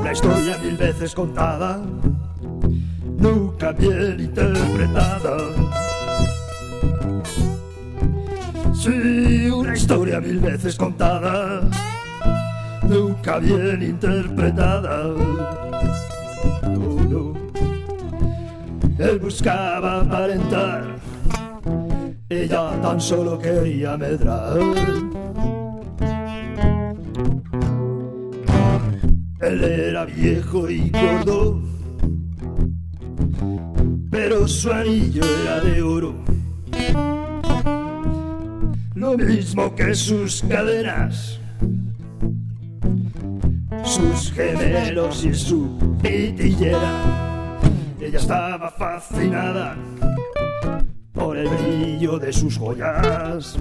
Una historia mil veces contada, nunca bien interpretada. Sí, una historia mil veces contada, nunca bien interpretada. No, no. Él buscaba aparentar, ella tan solo quería medrar. Él era viejo y gordo, pero su anillo era de oro, lo mismo que sus cadenas, sus gemelos y su pitillera. Ella estaba fascinada por el brillo de sus joyas.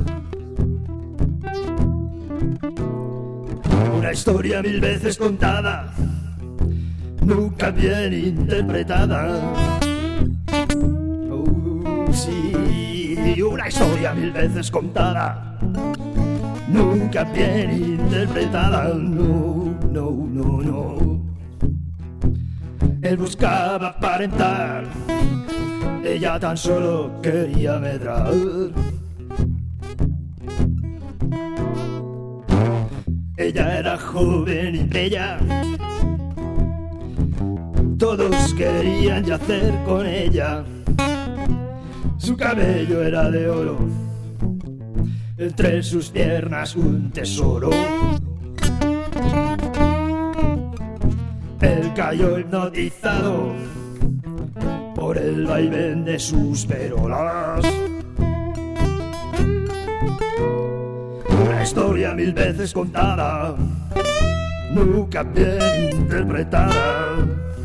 Una historia mil veces contada, nunca bien interpretada. Sí, una historia mil veces contada, nunca bien interpretada. No, no, no, no. Él buscaba aparentar, ella tan solo quería medrar. Ella era joven y bella, todos querían yacer con ella. Su cabello era de oro, entre sus piernas un tesoro. Él cayó hipnotizado por el vaivén de sus perolas. Una historia mil veces contada, nunca bien interpretada.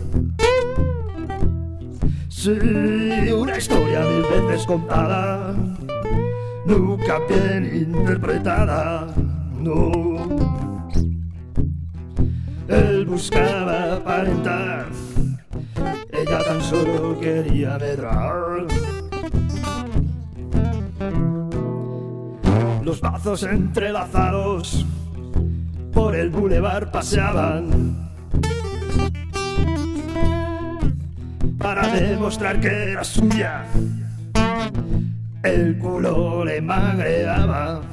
Sí, una historia mil veces contada, nunca bien interpretada. No. Él buscaba aparentar, ella tan solo quería medrar. Los brazos entrelazados por el bulevar paseaban para demostrar que era suya. El culo le magreaba,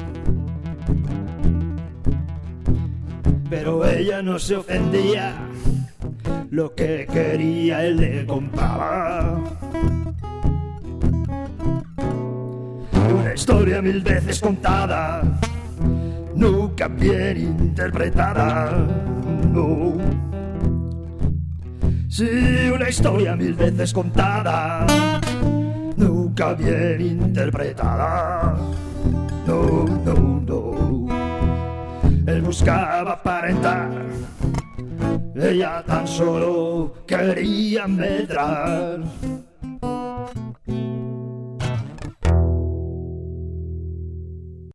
pero ella no se ofendía. Lo que quería él le compraba. Una historia mil veces contada, nunca bien interpretada. No. Sí, una historia mil veces contada, nunca bien interpretada. No, no, no. Él buscaba aparentar, ella tan solo quería medrar.